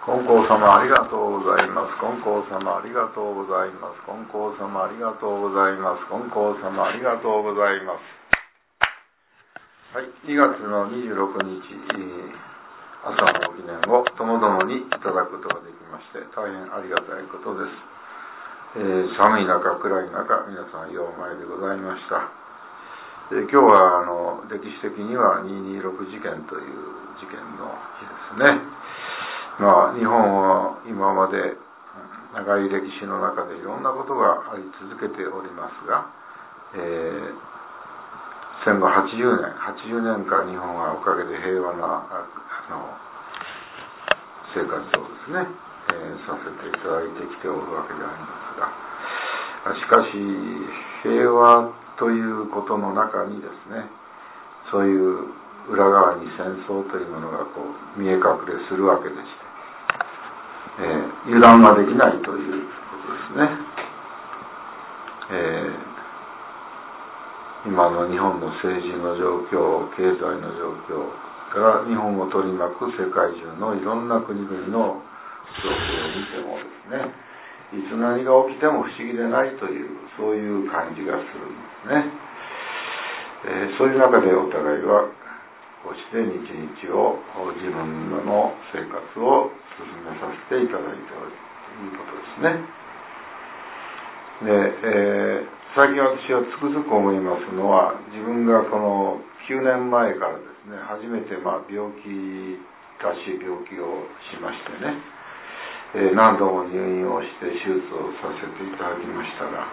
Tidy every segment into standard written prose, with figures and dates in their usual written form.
金光様ありがとうございます。金光様ありがとうございます。金光様ありがとうございます。金光様ありがとうございます。はい、2月の26日朝のご記念をともどもにいただくことができまして大変ありがたいことです。寒い中暗い中皆さんようお前でございました。今日は歴史的には226事件という事件の日ですね。日本は今まで長い歴史の中でいろんなことがあり続けておりますが、戦後80年間日本はおかげで平和な生活をですね、させていただいてきておるわけでありますが、しかし平和ということの中にですね、そういう裏側に戦争というものが見え隠れするわけでして、油断はできないということですね。今の日本の政治の状況、経済の状況から日本を取り巻く世界中のいろんな国々の状況を見てもですね、いつ何が起きても不思議でないというそういう感じがするんですね。そういう中でお互いはこうして日々を自分の生活を進めさせていただいておるということですね。で、最近私はつくづく思いますのは、自分がこの9年前からですね、初めて病気らしい病気をしましてね、何度も入院をして手術をさせていただきましたが、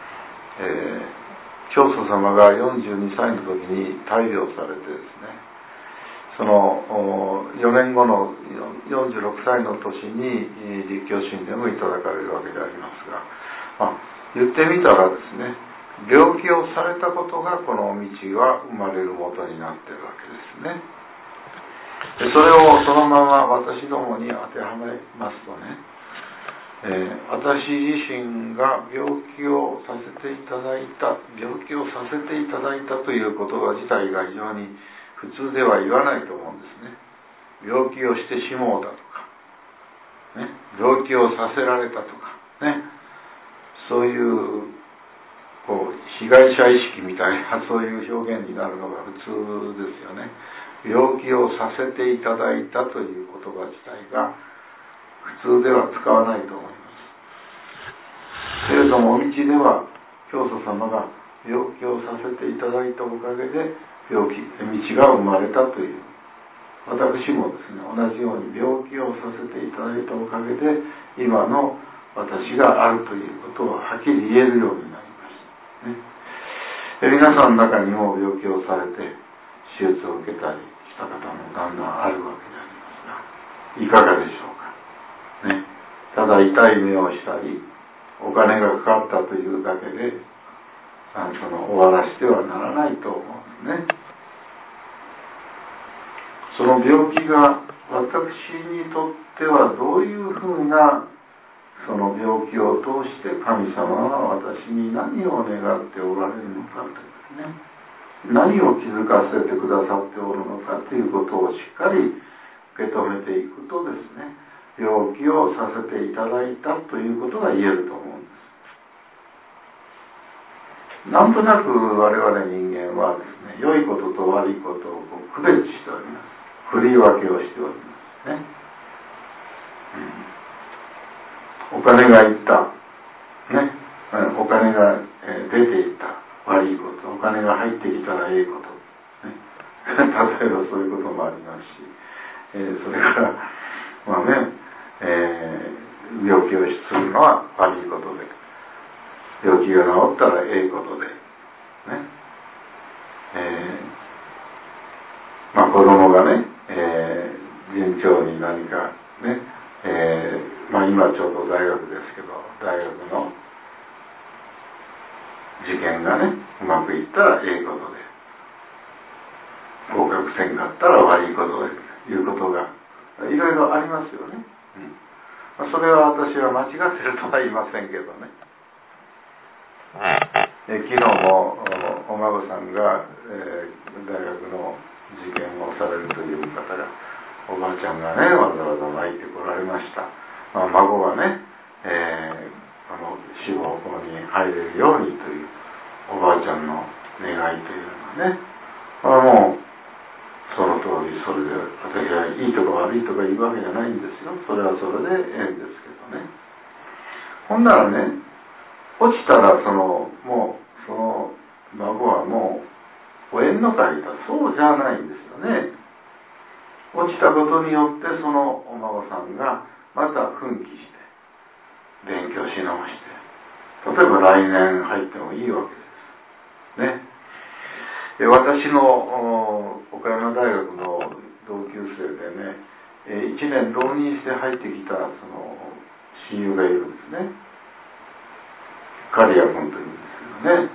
教祖様が42歳の時に大病されてですね、その4年後の46歳の年に立教神殿をいただかれるわけでありますが、言ってみたらですね、病気をされたことがこの道が生まれる元になっているわけですね。でそれをそのまま私どもに当てはめますとね、私自身が病気をさせていただいたという言葉自体が非常に普通では言わないと思うんですね。病気をしてしもうだとか、ね、病気をさせられたとか、ね、そういう被害者意識みたいなそういう表現になるのが普通ですよね。病気をさせていただいたという言葉自体が普通では使わないと思います。けれどもお道では教祖様が病気をさせていただいたおかげで道が生まれたという、私もですね、同じように病気をさせていただいたおかげで今の私があるということをはっきり言えるようになりました、ね。皆さんの中にも病気をされて手術を受けたりした方もだんだんあるわけでありますが、いかがでしょうか、ね、ただ痛い目をしたりお金がかかったというだけで終わらせてはならないと思うんですね。その病気が私にとってはどういうふうなその病気を通して神様が私に何を願っておられるのかというね、何を気づかせてくださっておるのかということをしっかり受け止めていくとですね、病気をさせていただいたということが言えると思うんです。なんとなく我々人間はですね、良いことと悪いことを区別しております。振り分けをしておりますね。お金がいった、ね、お金が出ていった悪いこと、お金が入ってきたらいいこと、ね、例えばそういうこともありますし、それから病気をするのは悪いことで、病気が治ったらいいことで、ね、子供がね、順調に何かね、今ちょうど大学ですけど、大学の受験がねうまくいったらいいことで、合格せんかったら悪いことでということがいろいろありますよね。それは私は間違ってるとは言いませんけどね。昨日もお孫さんが、大学の受験をされるという方がおばあちゃんがねわざわざ泣いてこられました。孫がね、死後ここに入れるようにというおばあちゃんの願いというのはね、もうその通り、それで私はいいとか悪いとか言うわけじゃないんですよ。それはそれでええんですけどね。ほんならね、落ちたらもうその孫はもうお縁の会だ、そうじゃないんですよね。落ちたことによってそのお孫さんがまた奮起して勉強し直して、例えば来年入ってもいいわけですね。私の岡山大学の同級生でね、1年浪人して入ってきたその親友がいるんですね。刈谷君というんですけどね。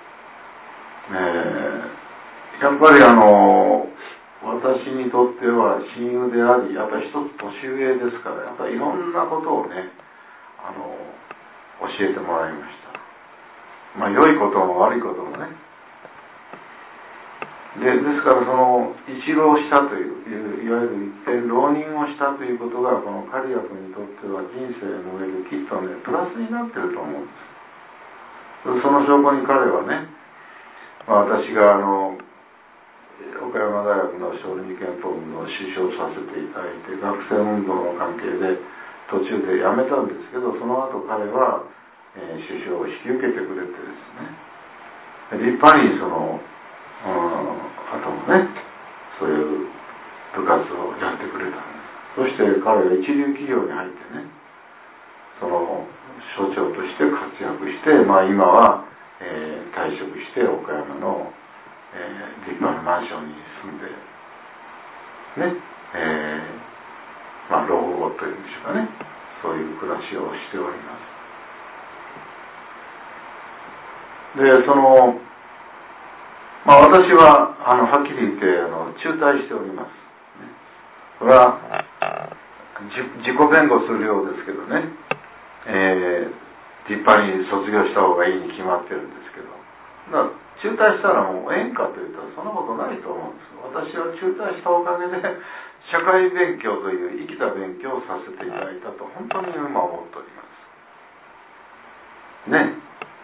やっぱり私にとっては親友であり、やっぱり一つ年上ですから、やっぱりいろんなことをね、教えてもらいました。良いことも悪いこともね。ですから一浪したといういわゆる一遍浪人をしたということがこの刈谷君にとっては人生の上できっとねプラスになってると思うんです。その証拠に彼はね、私が岡山大学の小児憲法部の主将させていただいて、学生運動の関係で途中で辞めたんですけど、その後彼は、首相を引き受けてくれてですね、立派にあともね、そういう部活をやってくれたんです。そして彼は一流企業に入ってね、所長として活躍して、今は、退職して岡山の、立派なマンションに住んでね、老後というんでしょうかね、そういう暮らしをしております。で私ははっきり言って中退しております。これは自己弁護するようですけどね、立派に卒業した方がいいに決まってるんですけど、中退したらもうええんかというとそんなことないと思うんです。私は中退したおかげで社会勉強という生きた勉強をさせていただいたと本当に今思っておりますね。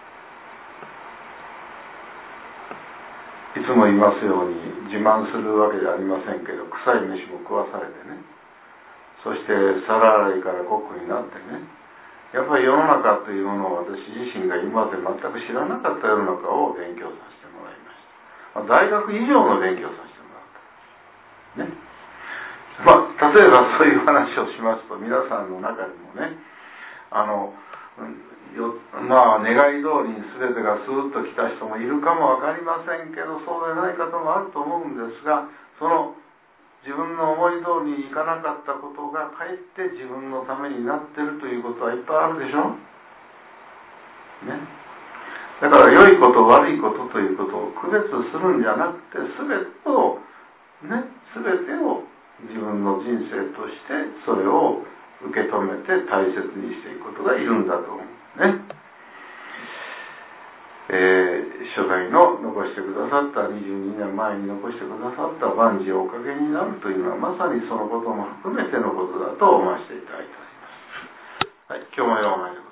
いつも言いますように自慢するわけじゃありませんけど、臭い飯も食わされてね、そして皿洗いからコックになってね、やっぱり世の中というものを私自身が今まで全く知らなかった世の中を勉強させてもらいました。大学以上の勉強をさせてもらったね。例えばそういう話をしますと、皆さんの中にもね、願い通りに全てがスーッと来た人もいるかも分かりませんけど、そうでない方もあると思うんですが、自分の思い通りにいかなかったことがかえって自分のためになってるということはいっぱいあるでしょね。だから良いこと悪いことということを区別するんじゃなくて、全てを自分の人生としてそれを受け止めて大切にしていくことがいるんだと思うね。初代の残してくださった22年前に残してくださった万事おかげになるというのはまさにそのことも含めてのことだと思わせていただいております。はい、今日もようお前でございます。